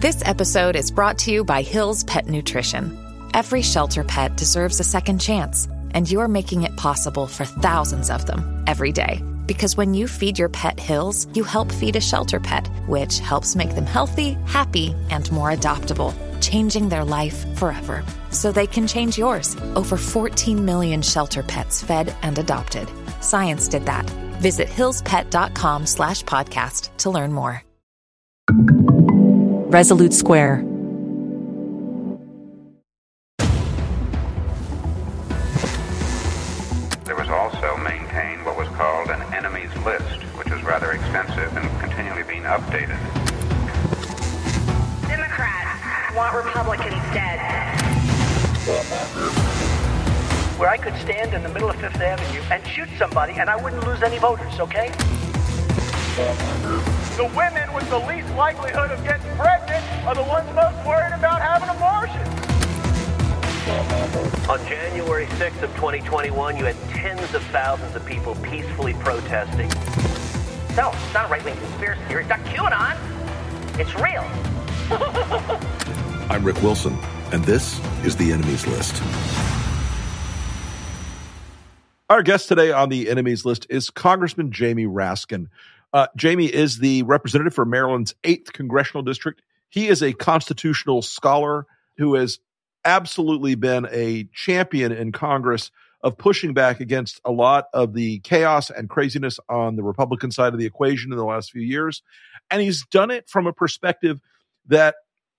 This episode is brought to you by Hill's Pet Nutrition. Every shelter pet deserves a second chance, and you're making it possible for thousands of them every day. Because when you feed your pet Hill's, you help feed a shelter pet, which helps make them healthy, happy, and more adoptable, changing their life forever. So they can change yours. Over 14 million shelter pets fed and adopted. Science did that. Visit hillspet.com/podcast to learn more. Resolute Square. There was also maintained what was called an enemies list, which is rather extensive and continually being updated. Democrats want Republicans dead. Where I could stand in the middle of Fifth Avenue and shoot somebody and I wouldn't lose any voters, okay? The women with the least likelihood of getting pregnant are the ones most worried about having abortions. On January 6th of 2021, you had tens of thousands of people peacefully protesting. No, it's not a right-wing conspiracy theory. It's not QAnon. It's real. I'm Rick Wilson, and this is The Enemies List. Our guest today on The Enemies List is Congressman Jamie Raskin. Jamie is the representative for Maryland's 8th Congressional District. He is a constitutional scholar who has absolutely been a champion in Congress of pushing back against a lot of the chaos and craziness on the Republican side of the equation in the last few years. And he's done it from a perspective that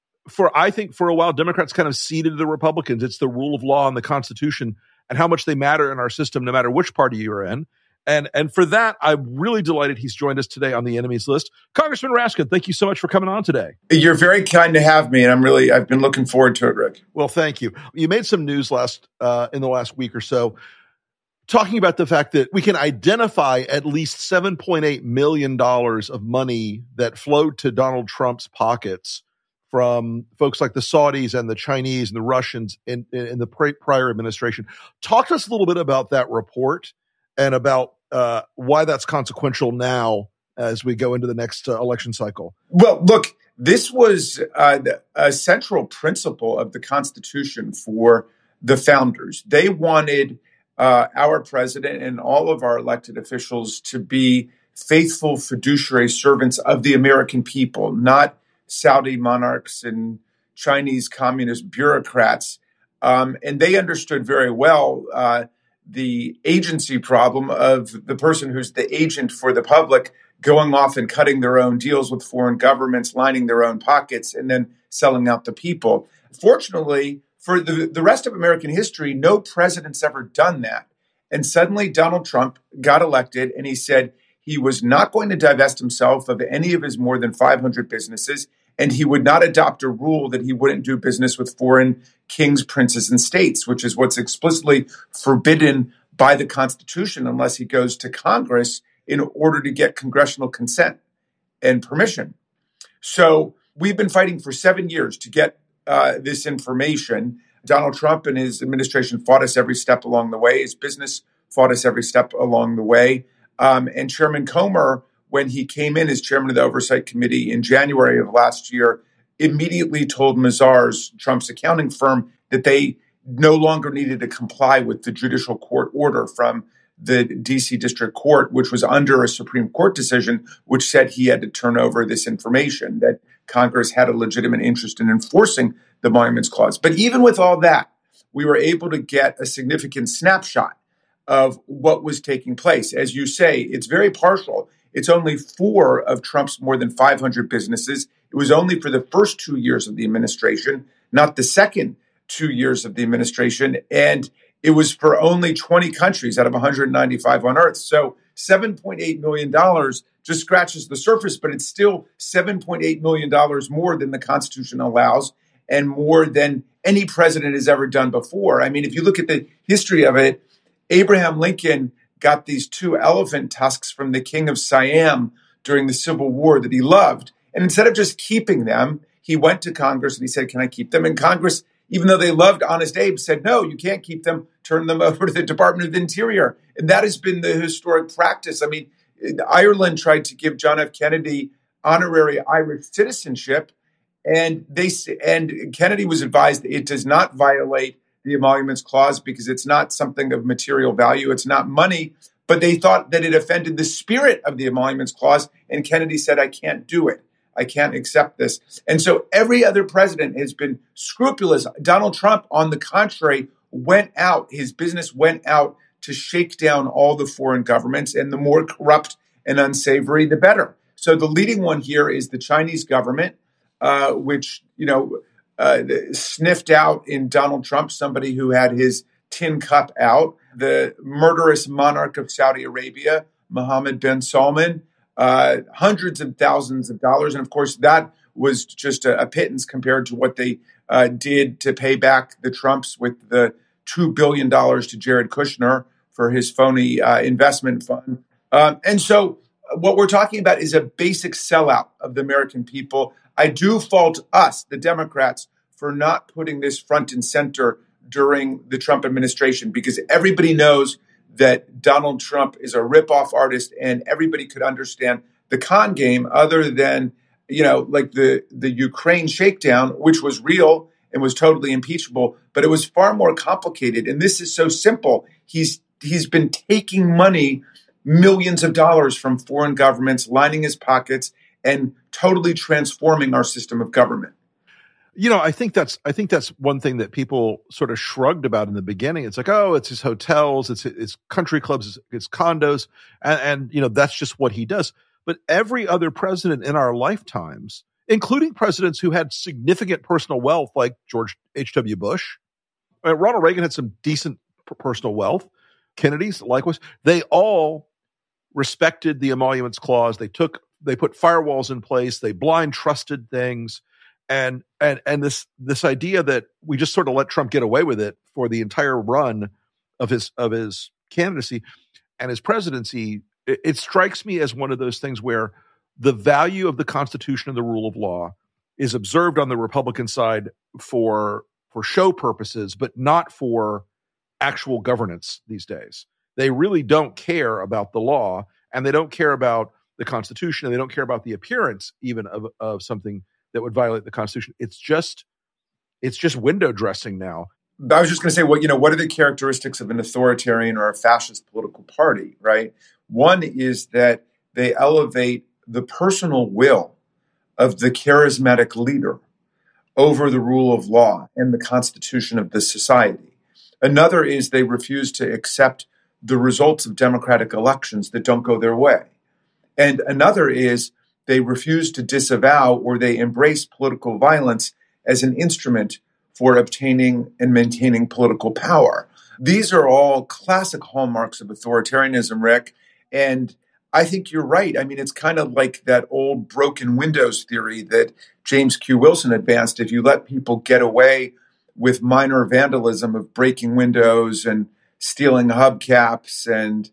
I think for a while, Democrats kind of ceded to the Republicans. It's the rule of law and the Constitution and how much they matter in our system, no matter which party you're in. And for that, I'm really delighted he's joined us today on The Enemies List. Congressman Raskin, thank you so much for coming on today. You're very kind to have me, and I've been looking forward to it, Rick. Well, thank you. You made some news in the last week or so, talking about the fact that we can identify at least $7.8 million of money that flowed to Donald Trump's pockets from folks like the Saudis and the Chinese and the Russians in the prior administration. Talk to us a little bit about that report and about why that's consequential now as we go into the next election cycle. Well, look, this was a central principle of the Constitution for the founders. They wanted our president and all of our elected officials to be faithful fiduciary servants of the American people, not Saudi monarchs and Chinese communist bureaucrats. And they understood very well the agency problem of the person who's the agent for the public going off and cutting their own deals with foreign governments, lining their own pockets, and then selling out the people. Fortunately, for the rest of American history, no president's ever done that. And suddenly Donald Trump got elected, and he said he was not going to divest himself of any of his more than 500 businesses, and he would not adopt a rule that he wouldn't do business with foreign kings, princes, and states, which is what's explicitly forbidden by the Constitution unless he goes to Congress in order to get congressional consent and permission. So we've been fighting for 7 years to get this information. Donald Trump and his administration fought us every step along the way. His business fought us every step along the way. And Chairman Comer, when he came in as chairman of the Oversight Committee in January of last year, immediately told Mazars, Trump's accounting firm, that they no longer needed to comply with the judicial court order from the D.C. District Court, which was under a Supreme Court decision, which said he had to turn over this information, that Congress had a legitimate interest in enforcing the Monuments Clause. But even with all that, we were able to get a significant snapshot of what was taking place. As you say, it's very partial. It's only 4 of Trump's more than 500 businesses. It was only for the first 2 years of the administration, not the second 2 years of the administration. And it was for only 20 countries out of 195 on Earth. So $7.8 million just scratches the surface, but it's still $7.8 million more than the Constitution allows and more than any president has ever done before. I mean, if you look at the history of it, Abraham Lincoln got these 2 elephant tusks from the king of Siam during the Civil War that he loved. And instead of just keeping them, he went to Congress and he said, "Can I keep them?" And Congress, even though they loved Honest Abe, said, "No, you can't keep them. Turn them over to the Department of the Interior." And that has been the historic practice. I mean, Ireland tried to give John F. Kennedy honorary Irish citizenship, And Kennedy was advised it does not violate the Emoluments Clause because it's not something of material value. It's not money. But they thought that it offended the spirit of the Emoluments Clause. And Kennedy said, I can't do it. I can't accept this. And so every other president has been scrupulous. Donald Trump, on the contrary, went out. His business went out to shake down all the foreign governments. And the more corrupt and unsavory, the better. So the leading one here is the Chinese government, which, sniffed out in Donald Trump somebody who had his tin cup out. The murderous monarch of Saudi Arabia, Mohammed bin Salman, hundreds of thousands of dollars. And of course, that was just a pittance compared to what they did to pay back the Trumps with the $2 billion to Jared Kushner for his phony investment fund. And so what we're talking about is a basic sellout of the American people. I do fault us, the Democrats, for not putting this front and center during the Trump administration, because everybody knows that Donald Trump is a ripoff artist, and everybody could understand the con game other than, like the Ukraine shakedown, which was real and was totally impeachable, but it was far more complicated. And this is so simple. He's been taking money, millions of dollars from foreign governments, lining his pockets, and totally transforming our system of government. I think that's one thing that people sort of shrugged about in the beginning. It's like, oh, it's his hotels, it's country clubs, it's condos, and that's just what he does. But every other president in our lifetimes, including presidents who had significant personal wealth, like George H.W. Bush, Ronald Reagan had some decent personal wealth, Kennedy's likewise, they all respected the Emoluments Clause. They put firewalls in place. They blind trusted things. And this idea that we just sort of let Trump get away with it for the entire run of his candidacy and his presidency, it strikes me as one of those things where the value of the Constitution and the rule of law is observed on the Republican side for show purposes, but not for actual governance these days. They really don't care about the law, and they don't care about the Constitution, and they don't care about the appearance even of something that would violate the Constitution. It's just window dressing now. I was just going to say, what are the characteristics of an authoritarian or a fascist political party, right? One is that they elevate the personal will of the charismatic leader over the rule of law and the constitution of the society. Another is they refuse to accept the results of democratic elections that don't go their way. And another is they refuse to disavow or they embrace political violence as an instrument for obtaining and maintaining political power. These are all classic hallmarks of authoritarianism, Rick. And I think you're right. I mean, it's kind of like that old broken windows theory that James Q. Wilson advanced. If you let people get away with minor vandalism of breaking windows and stealing hubcaps and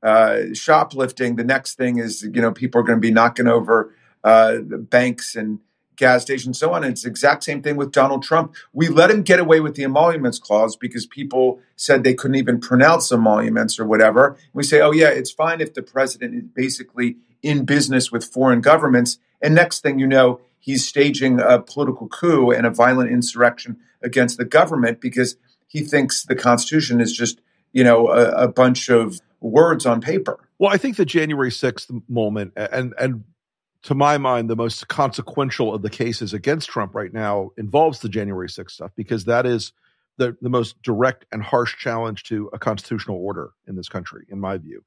shoplifting, the next thing is, people are going to be knocking over banks and gas stations, so on. And it's the exact same thing with Donald Trump. We let him get away with the Emoluments Clause because people said they couldn't even pronounce emoluments or whatever. We say, oh yeah, it's fine if the president is basically in business with foreign governments. And next thing you know, he's staging a political coup and a violent insurrection against the government because he thinks the Constitution is just, a bunch of words on paper. Well, I think the January 6th moment, and to my mind, the most consequential of the cases against Trump right now involves the January 6th stuff, because that is the most direct and harsh challenge to a constitutional order in this country, in my view.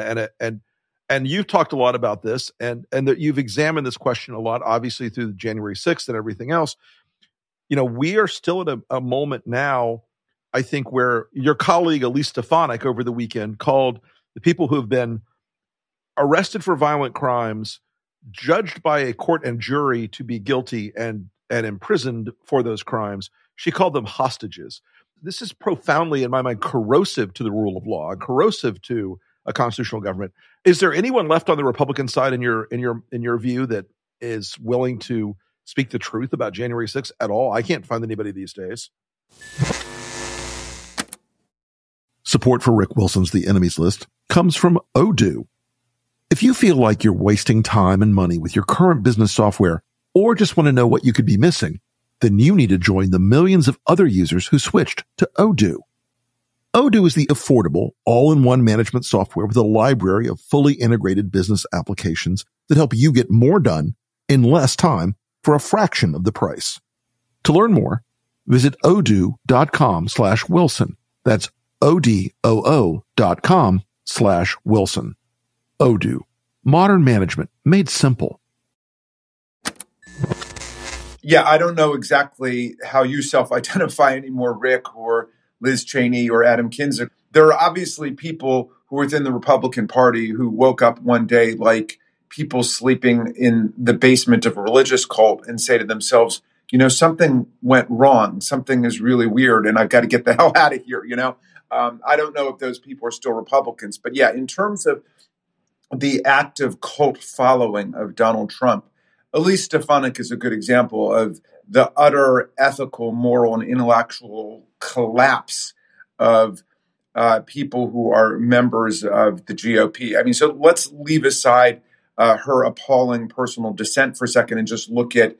And you've talked a lot about this, and that you've examined this question a lot, obviously through the January 6th and everything else. We are still at a moment now, I think, where your colleague Elise Stefanik over the weekend called the people who have been arrested for violent crimes, judged by a court and jury to be guilty and imprisoned for those crimes. She called them hostages. This is profoundly, in my mind, corrosive to the rule of law, and corrosive to a constitutional government. Is there anyone left on the Republican side in your view that is willing to speak the truth about January 6th at all? I can't find anybody these days. Support for Rick Wilson's The Enemies List comes from Odoo. If you feel like you're wasting time and money with your current business software, or just want to know what you could be missing, then you need to join the millions of other users who switched to Odoo. Odoo is the affordable, all-in-one management software with a library of fully integrated business applications that help you get more done in less time for a fraction of the price. To learn more, visit odoo.com/Wilson. That's odoo.com/Wilson. Odoo. Modern management made simple. Yeah, I don't know exactly how you self-identify anymore, Rick or Liz Cheney or Adam Kinzinger. There are obviously people who are within the Republican Party who woke up one day like people sleeping in the basement of a religious cult and say to themselves, something went wrong. Something is really weird and I've got to get the hell out of here, I don't know if those people are still Republicans. But yeah, in terms of the active cult following of Donald Trump, Elise Stefanik is a good example of the utter ethical, moral, and intellectual collapse of people who are members of the GOP. I mean, so let's leave aside her appalling personal dissent for a second and just look at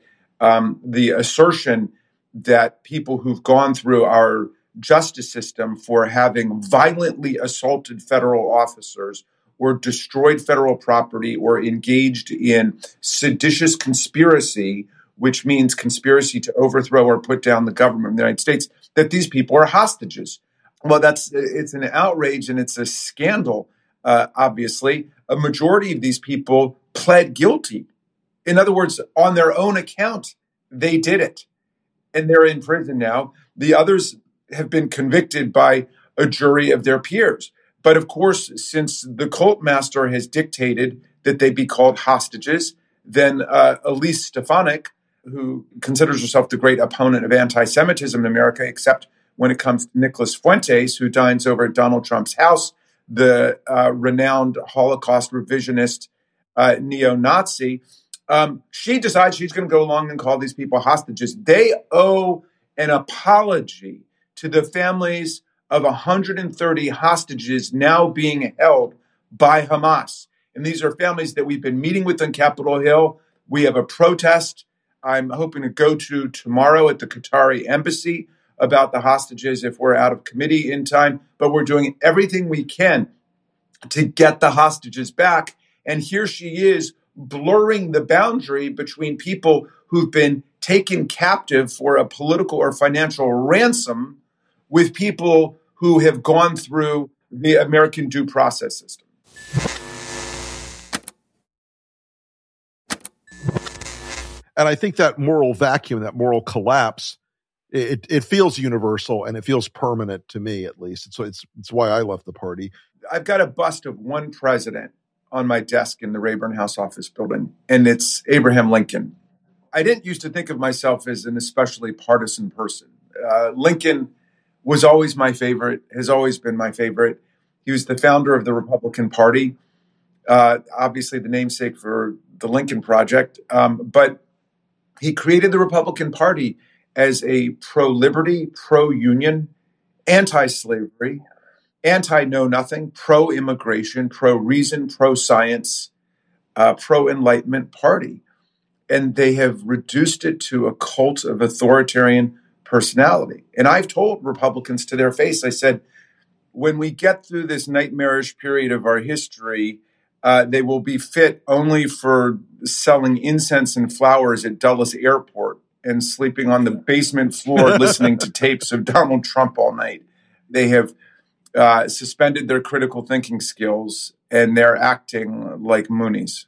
the assertion that people who've gone through our justice system for having violently assaulted federal officers or destroyed federal property or engaged in seditious conspiracy, which means conspiracy to overthrow or put down the government of the United States, that these people are hostages. Well, it's an outrage and it's a scandal, obviously. A majority of these people pled guilty. In other words, on their own account, they did it. And they're in prison now. The others have been convicted by a jury of their peers. But of course, since the cult master has dictated that they be called hostages, then Elise Stefanik, who considers herself the great opponent of anti-Semitism in America, except when it comes to Nicholas Fuentes, who dines over at Donald Trump's house, the renowned Holocaust revisionist neo-Nazi, she decides she's going to go along and call these people hostages. They owe an apology to the families of 130 hostages now being held by Hamas. And these are families that we've been meeting with on Capitol Hill. We have a protest I'm hoping to go to tomorrow at the Qatari embassy about the hostages if we're out of committee in time. But we're doing everything we can to get the hostages back. And here she is blurring the boundary between people who've been taken captive for a political or financial ransom with people who have gone through the American due process system. And I think that moral vacuum, that moral collapse, it feels universal and it feels permanent to me, at least. So it's why I left the party. I've got a bust of one president on my desk in the Rayburn House office building, and it's Abraham Lincoln. I didn't used to think of myself as an especially partisan person. Lincoln was always my favorite, has always been my favorite. He was the founder of the Republican Party, obviously the namesake for the Lincoln Project. But he created the Republican Party as a pro-liberty, pro-union, anti-slavery, anti-know-nothing, pro-immigration, pro-reason, pro-science, pro-enlightenment party. And they have reduced it to a cult of authoritarian personality. And I've told Republicans to their face, I said, when we get through this nightmarish period of our history, they will be fit only for selling incense and flowers at Dulles Airport and sleeping on the basement floor listening to tapes of Donald Trump all night. They have suspended their critical thinking skills, and they're acting like Moonies.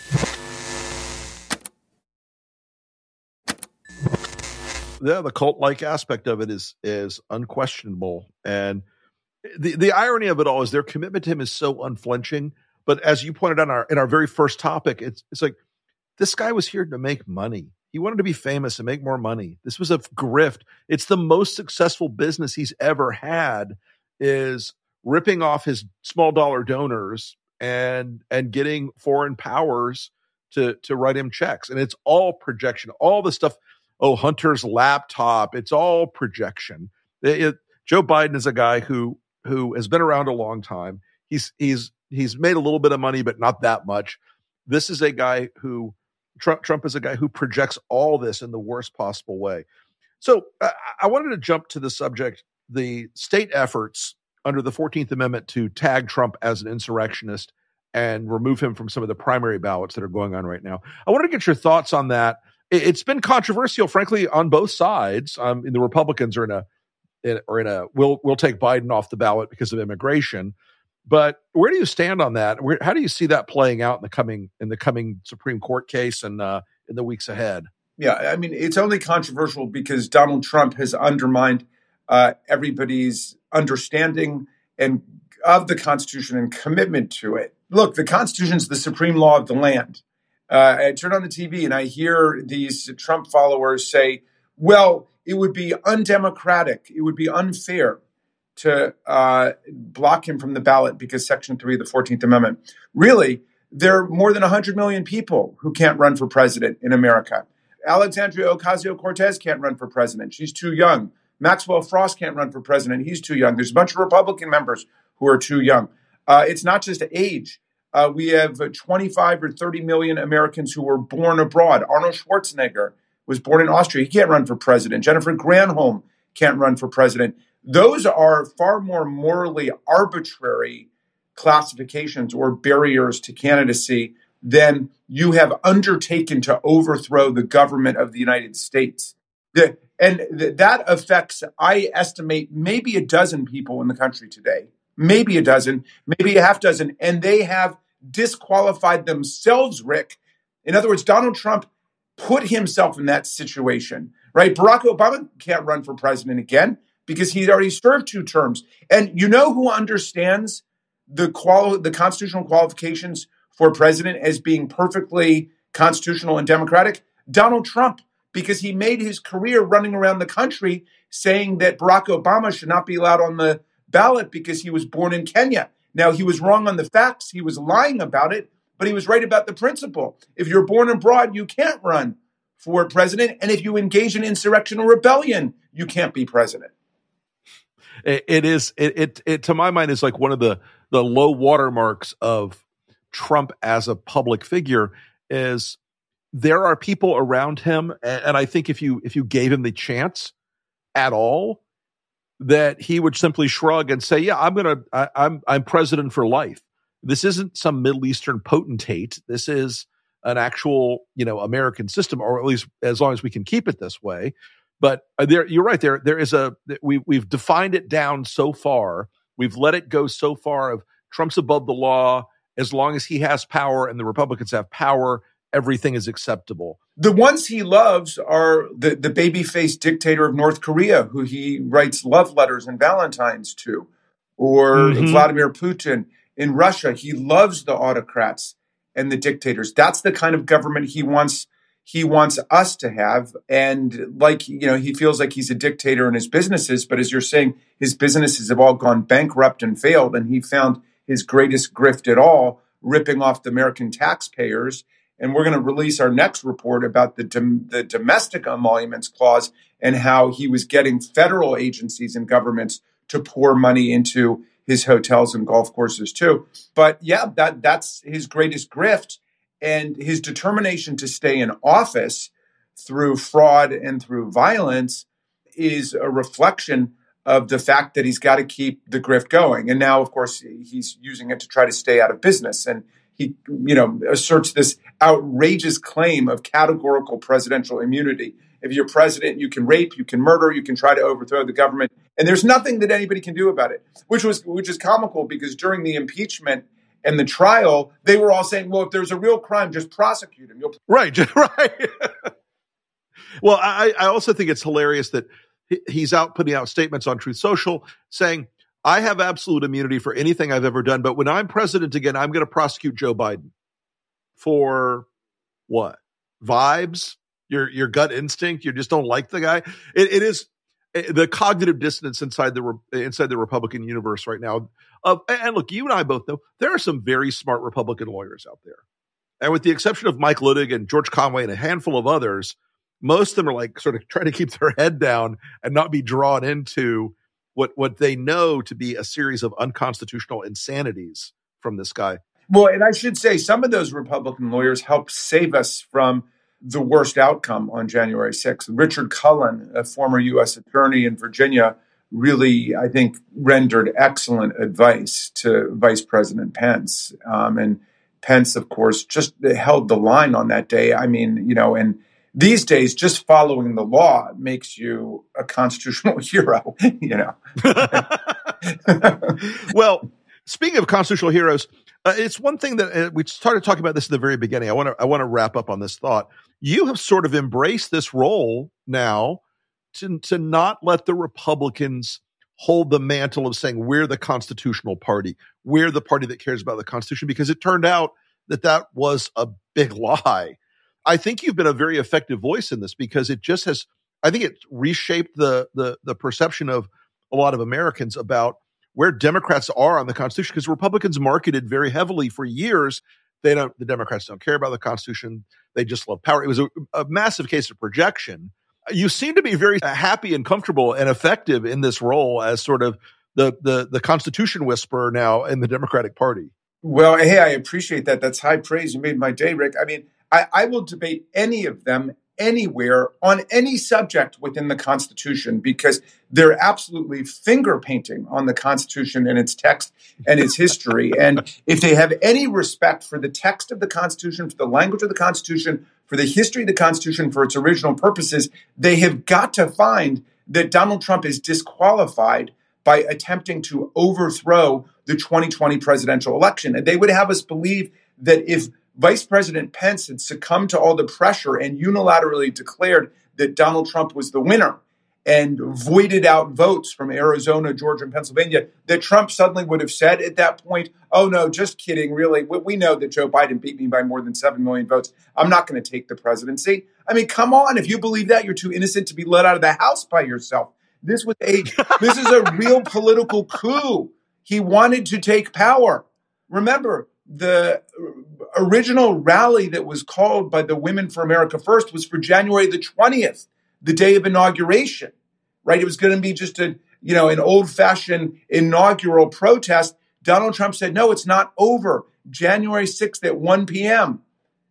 Yeah, the cult-like aspect of it is unquestionable. And the irony of it all is their commitment to him is so unflinching. But as you pointed out in our very first topic, it's like this guy was here to make money. He wanted to be famous and make more money. This was a grift. It's the most successful business he's ever had, is ripping off his small dollar donors and getting foreign powers to write him checks. And it's all projection. All the stuff, Hunter's laptop, it's all projection. Joe Biden is a guy who has been around a long time. He's made a little bit of money, but not that much. This is a guy who Trump is a guy who projects all this in the worst possible way. So I wanted to jump to the subject, the state efforts under the 14th Amendment to tag Trump as an insurrectionist and remove him from some of the primary ballots that are going on right now. I wanted to get your thoughts on that. It's been controversial, frankly, on both sides. And the Republicans are in a we'll take Biden off the ballot because of immigration. But where do you stand on that? How do you see that playing out in the coming Supreme Court case and in the weeks ahead? Yeah, I mean, it's only controversial because Donald Trump has undermined everybody's understanding of the Constitution and commitment to it. Look, the Constitution is the supreme law of the land. I turn on the TV and I hear these Trump followers say, well, it would be undemocratic. It would be unfair to block him from the ballot because Section 3 of the 14th Amendment. Really, there are more than 100 million people who can't run for president in America. Alexandria Ocasio-Cortez can't run for president. She's too young. Maxwell Frost can't run for president. He's too young. There's a bunch of Republican members who are too young. It's not just age. We have 25 or 30 million Americans who were born abroad. Arnold Schwarzenegger was born in Austria. He can't run for president. Jennifer Granholm can't run for president. Those are far more morally arbitrary classifications or barriers to candidacy than you have undertaken to overthrow the government of the United States. And that affects, I estimate, maybe a dozen people in the country today. Maybe a dozen, maybe a half dozen. And they have disqualified themselves, Rick. In other words, Donald Trump put himself in that situation, right? Barack Obama can't run for president again because he's already served 2 terms. And you know who understands the constitutional qualifications for president as being perfectly constitutional and democratic? Donald Trump, because he made his career running around the country saying that Barack Obama should not be allowed on the ballot because he was born in Kenya. Now, he was wrong on the facts. He was lying about it, but he was right about the principle. If you're born abroad, you can't run for president. And if you engage in insurrection or rebellion, you can't be president. It is, to my mind, is like one of the low watermarks of Trump as a public figure is there are people around him. And I think if you gave him the chance at all, that he would simply shrug and say, yeah, I'm president for life. This isn't some Middle Eastern potentate. This is an actual, American system, or at least as long as we can keep it this way. But you're right. There is we've defined it down so far. We've let it go so far of Trump's above the law. As long as he has power and the Republicans have power, everything is acceptable. The ones he loves are the baby-faced dictator of North Korea, who he writes love letters and Valentines to, or Vladimir Putin in Russia. He loves the autocrats and the dictators. That's the kind of government he wants us to have. And he feels like he's a dictator in his businesses, but as you're saying, his businesses have all gone bankrupt and failed, and he found his greatest grift at all, ripping off the American taxpayers. And we're going to release our next report about the domestic emoluments clause and how he was getting federal agencies and governments to pour money into his hotels and golf courses too. But yeah, that's his greatest grift, and his determination to stay in office through fraud and through violence is a reflection of the fact that he's got to keep the grift going. And now, of course, he's using it to try to stay out of business. And he, asserts this outrageous claim of categorical presidential immunity. If you're president, you can rape, you can murder, you can try to overthrow the government, and there's nothing that anybody can do about it. Which is comical, because during the impeachment and the trial, they were all saying, "Well, if there's a real crime, just prosecute him." Right. Well, I also think it's hilarious that he's putting out statements on Truth Social saying, I have absolute immunity for anything I've ever done, but when I'm president again, I'm going to prosecute Joe Biden for what? Vibes? Your gut instinct? You just don't like the guy? It is the cognitive dissonance inside the Republican universe right now. And look, you and I both know there are some very smart Republican lawyers out there. And with the exception of Mike Luttig and George Conway and a handful of others, most of them are like sort of trying to keep their head down and not be drawn into what they know to be a series of unconstitutional insanities from this guy. Well, and I should say some of those Republican lawyers helped save us from the worst outcome on January 6th. Richard Cullen, a former U.S. attorney in Virginia, really, I think, rendered excellent advice to Vice President Pence. And Pence, of course, just held the line on that day. I mean, and these days, just following the law makes you a constitutional hero, Well, speaking of constitutional heroes, it's one thing that we started talking about this at the very beginning. I want to wrap up on this thought. You have sort of embraced this role now to not let the Republicans hold the mantle of saying we're the constitutional party, we're the party that cares about the Constitution, because it turned out that was a big lie. I think you've been a very effective voice in this because it just has, I think it reshaped the perception of a lot of Americans about where Democrats are on the Constitution, because Republicans marketed very heavily for years. The Democrats don't care about the Constitution. They just love power. It was a massive case of projection. You seem to be very happy and comfortable and effective in this role as sort of the Constitution whisperer now in the Democratic Party. Well, hey, I appreciate that. That's high praise. You made my day, Rick. I mean, I will debate any of them anywhere on any subject within the Constitution because they're absolutely finger painting on the Constitution and its text and its history. And if they have any respect for the text of the Constitution, for the language of the Constitution, for the history of the Constitution, for its original purposes, they have got to find that Donald Trump is disqualified by attempting to overthrow the 2020 presidential election. And they would have us believe that if Vice President Pence had succumbed to all the pressure and unilaterally declared that Donald Trump was the winner and voided out votes from Arizona, Georgia, and Pennsylvania, that Trump suddenly would have said at that point, oh, no, just kidding, really. We know that Joe Biden beat me by more than 7 million votes. I'm not going to take the presidency. I mean, come on. If you believe that, you're too innocent to be let out of the house by yourself. This is a real political coup. He wanted to take power. Remember, the original rally that was called by the Women for America First was for January the 20th, the day of inauguration, right? It was going to be just an old-fashioned inaugural protest. Donald Trump said, no, it's not over. January 6th at 1 p.m.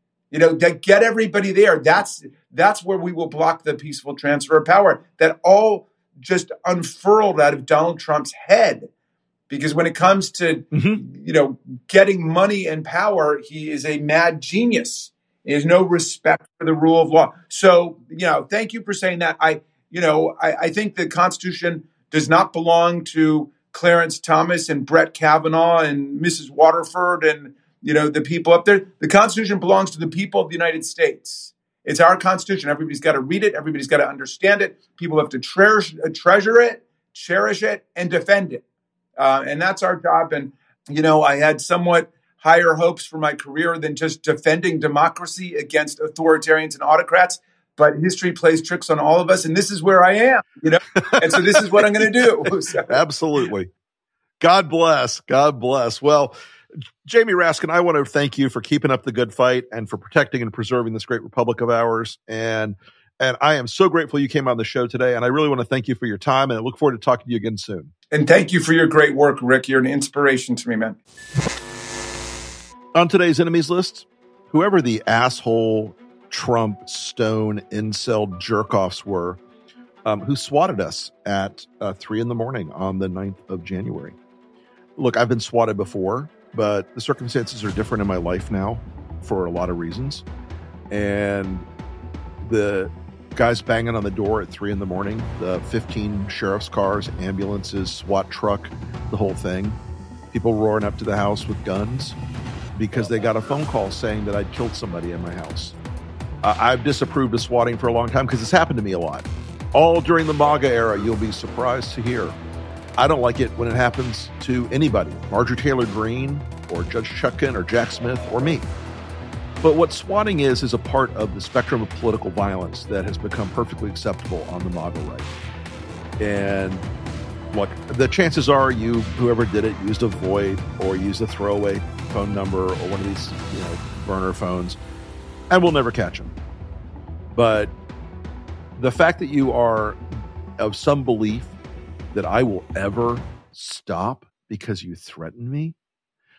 Get everybody there. That's where we will block the peaceful transfer of power. That all just unfurled out of Donald Trump's head. Because when it comes to, getting money and power, he is a mad genius. He has no respect for the rule of law. So, thank you for saying that. I think the Constitution does not belong to Clarence Thomas and Brett Kavanaugh and Mrs. Waterford and, the people up there. The Constitution belongs to the people of the United States. It's our Constitution. Everybody's got to read it. Everybody's got to understand it. People have to treasure it, cherish it, and defend it. And that's our job. And, I had somewhat higher hopes for my career than just defending democracy against authoritarians and autocrats. But history plays tricks on all of us. And this is where I am, and so this is what I'm going to do. So. Absolutely. God bless. God bless. Well, Jamie Raskin, I want to thank you for keeping up the good fight and for protecting and preserving this great republic of ours. And I am so grateful you came on the show today. And I really want to thank you for your time. And I look forward to talking to you again soon. And thank you for your great work, Rick. You're an inspiration to me, man. On today's enemies list, whoever the asshole, Trump, Stone, incel jerk-offs were who swatted us at 3 a.m. on the 9th of January. Look, I've been swatted before, but the circumstances are different in my life now for a lot of reasons. And the guys banging on the door at 3 a.m, the 15 sheriff's cars, ambulances, SWAT truck, the whole thing, people roaring up to the house with guns because they got a phone call saying that I'd killed somebody in my house. I've disapproved of swatting for a long time because it's happened to me a lot. All during the MAGA era, you'll be surprised to hear. I don't like it when it happens to anybody, Marjorie Taylor Greene or Judge Chutkan or Jack Smith or me. But what swatting is a part of the spectrum of political violence that has become perfectly acceptable on the MAGA right. And look, the chances are whoever did it used a VoIP or used a throwaway phone number or one of these, burner phones, and we'll never catch them. But the fact that you are of some belief that I will ever stop because you threaten me,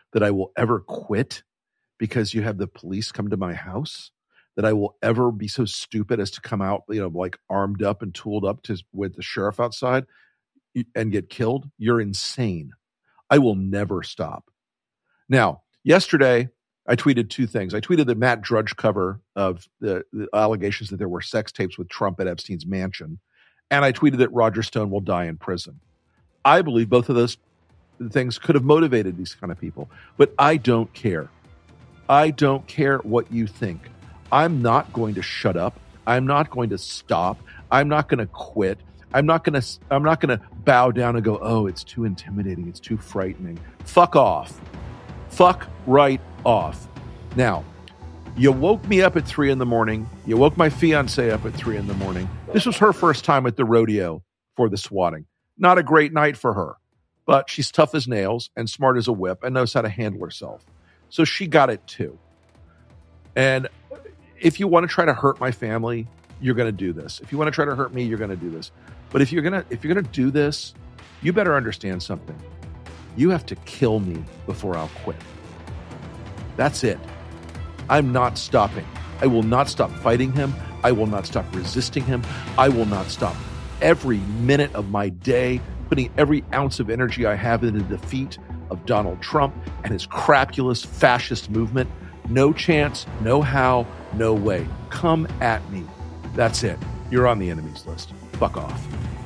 that I will ever quit because you have the police come to my house, that I will ever be so stupid as to come out, like armed up and tooled up with the sheriff outside and get killed. You're insane. I will never stop. Now, yesterday, I tweeted two things. I tweeted the Matt Drudge cover of the allegations that there were sex tapes with Trump at Epstein's mansion. And I tweeted that Roger Stone will die in prison. I believe both of those things could have motivated these kind of people. But I don't care. I don't care what you think. I'm not going to shut up. I'm not going to stop. I'm not going to quit. I'm not going to bow down and go, oh, it's too intimidating. It's too frightening. Fuck off. Fuck right off. Now, you woke me up at 3 a.m. You woke my fiance up at 3 a.m. This was her first time at the rodeo for the swatting. Not a great night for her, but she's tough as nails and smart as a whip and knows how to handle herself. So she got it too. And if you want to try to hurt my family, you're going to do this. If you want to try to hurt me, you're going to do this. But if you're going to do this, you better understand something. You have to kill me before I'll quit. That's it. I'm not stopping. I will not stop fighting him. I will not stop resisting him. I will not stop every minute of my day putting every ounce of energy I have in the defeat of Donald Trump and his crapulous fascist movement. No chance, no how, no way. Come at me. That's it. You're on the enemies list. Fuck off.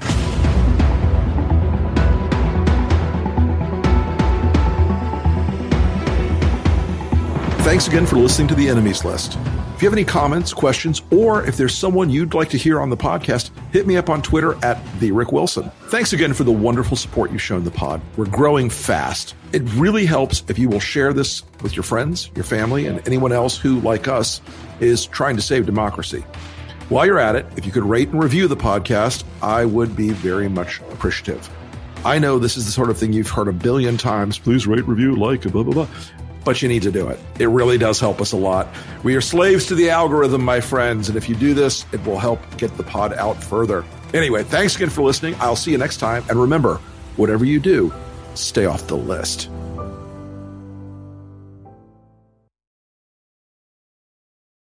Thanks again for listening to The Enemies List. If you have any comments, questions, or if there's someone you'd like to hear on the podcast, hit me up on Twitter at @TheRickWilson. Thanks again for the wonderful support you've shown the pod. We're growing fast. It really helps if you will share this with your friends, your family, and anyone else who, like us, is trying to save democracy. While you're at it, if you could rate and review the podcast, I would be very much appreciative. I know this is the sort of thing you've heard a billion times. Please rate, review, like, blah, blah, blah. But you need to do it. It really does help us a lot. We are slaves to the algorithm, my friends. And if you do this, it will help get the pod out further. Anyway, thanks again for listening. I'll see you next time. And remember, whatever you do, stay off the list.